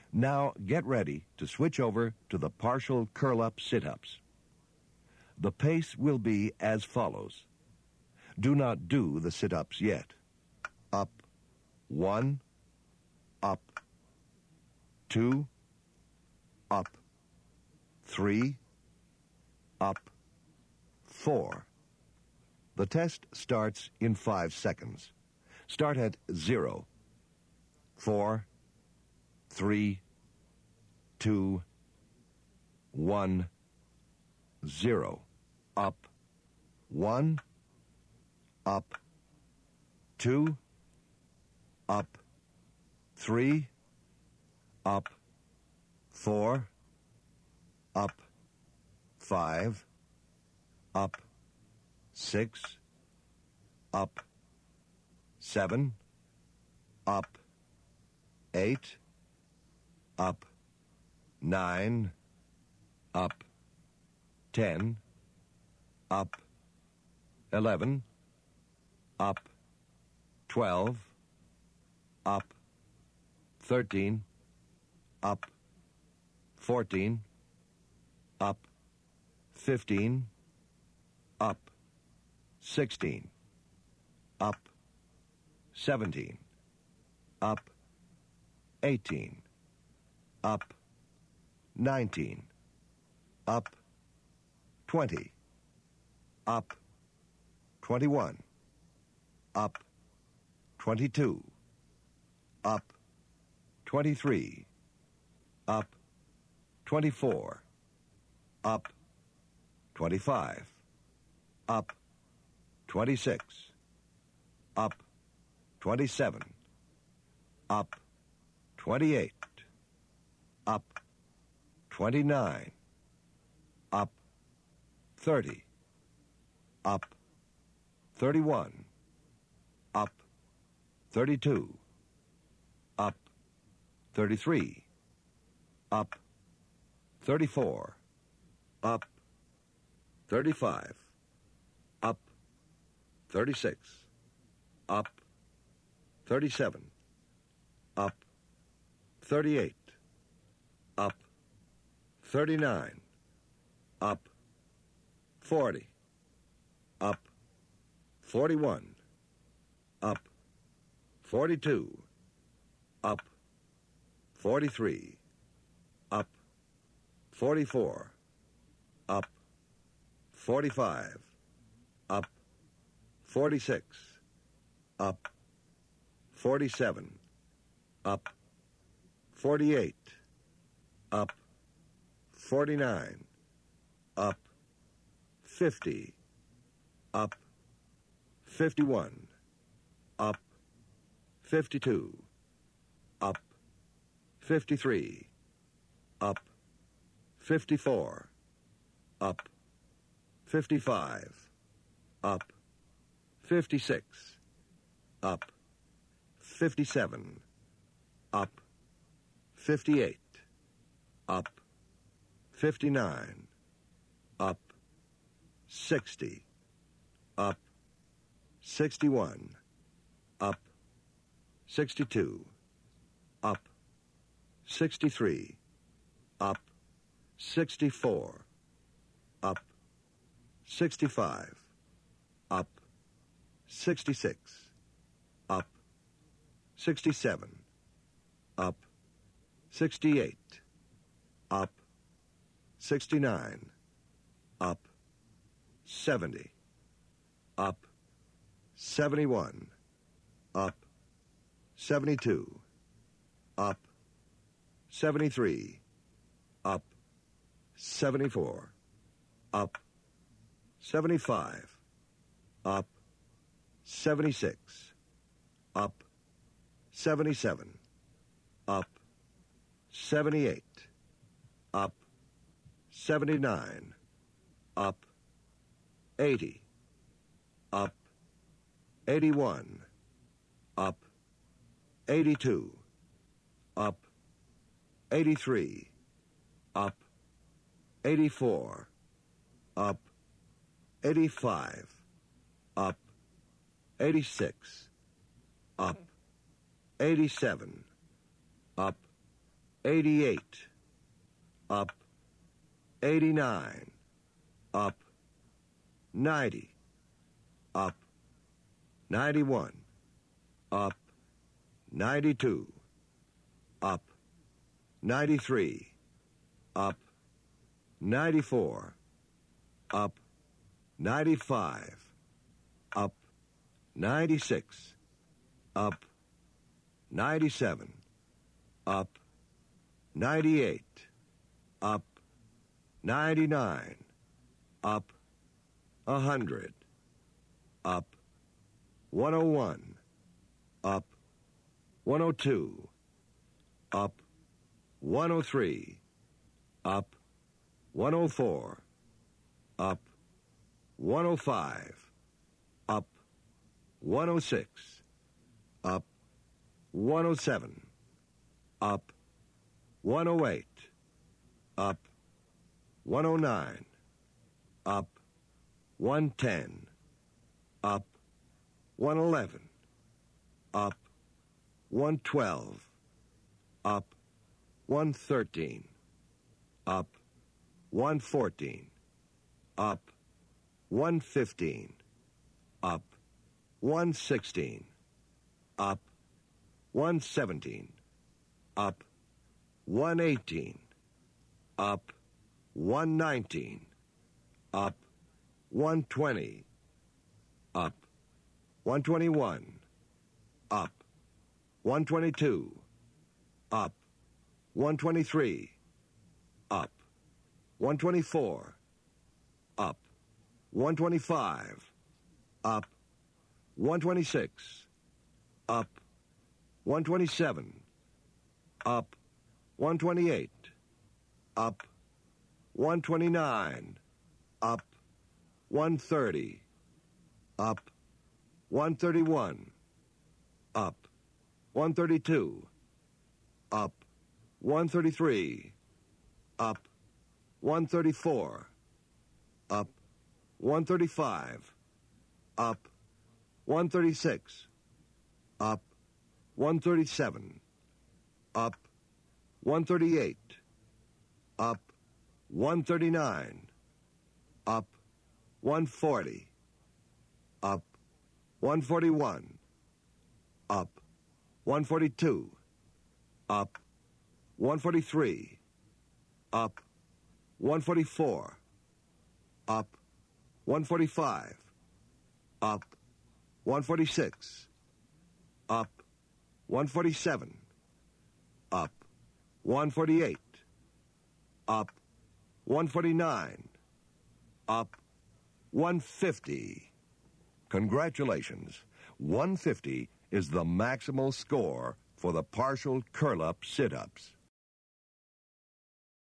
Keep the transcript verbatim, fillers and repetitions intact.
Now get ready to switch over to the partial curl-up sit-ups. The pace will be as follows. Do not do the sit-ups yet. Up, one, up, two, up, three, up, four. The test starts in five seconds. Start at zero, four, three, two, one, zero. Up, one, up, two, up, three, up, four, up, five, up, six, up, seven, up, eight, up, nine, up, ten, up, eleven, up, twelve, up, thirteen, up, fourteen, up, fifteen, up, sixteen, up, seventeen, up, eighteen, up, nineteen, up, twenty, up, twenty-one, up, twenty-two, up, twenty-three, up, twenty-four, up, twenty-five, up, twenty-six, up, twenty-seven, up, twenty-eight, up, twenty-nine, up, thirty, up, thirty-one, up, thirty-two, up, thirty-three, up, thirty-four, up, thirty-five, up, thirty-six, up, thirty-seven, up, thirty-eight, up, thirty-nine, up, forty, up, forty-one, up, forty-two, up, forty-three, up, forty-four, up, forty-five, up, forty-six, up, forty-seven, up, forty-eight, up, forty-nine, up, fifty, up, fifty-one, up, fifty-two, up, fifty-three, up, fifty-four, up, fifty-five, up, fifty-six, up, fifty-seven, up, fifty-eight, up, fifty-nine, up, sixty, up, sixty-one, up, sixty-two, up, sixty-three, up, sixty-four, up, sixty-five, up, sixty-six, up, sixty-seven, up, sixty-eight, up, sixty-nine, up, seventy, up, seventy-one, up, seventy-two, up, seventy-three, up, seventy-four, up, seventy-five, up, seventy-six, up, seventy-seven, up, seventy-eight, up, seventy-nine, up, eighty, up, eighty-one, up, eighty-two, up, eighty-three, up, eighty-four, up, eighty-five, up, eighty-six, up, eighty-seven, up, eighty-eight, up, eighty-nine, up, ninety, up, ninety-one, up, ninety-two, up, ninety-three, up, ninety-four, up, ninety-five, up, ninety-six, up, ninety-seven, up, ninety-eight, up, ninety-nine, up, one hundred, up, one oh one, up, one oh two, up, one oh three, up, one oh four, up, one oh five, up, one oh six, up, one oh seven, up, one oh eight, up, one oh nine, up, one ten, up, one eleven, up, one twelve, up, one thirteen, up, one fourteen, up, one fifteen, up, one sixteen, up, one seventeen, up, one eighteen, up, one nineteen, up, one twenty, up, one twenty-one, up, one twenty-two, up, one twenty-three, up, one twenty-four, up, one twenty-five, up, one twenty-six, up, one twenty-seven, up, one twenty-eight, up, one twenty-nine, up, one thirty, up, one thirty-one, up, one thirty-two, up, one thirty-three, up, one thirty-four, up, one thirty-five, up, one thirty-six, up, one thirty-seven, up, one thirty-eight, up, one thirty-nine, up, one forty, up, one forty-one, up, one forty-two, up, one forty-three, up, one forty-four, up, one forty-five, up, one forty-six, up, one forty-seven, up, one forty-eight, up, one forty-nine, up, one fifty. Congratulations. one fifty is the maximal score for the partial curl-up sit-ups.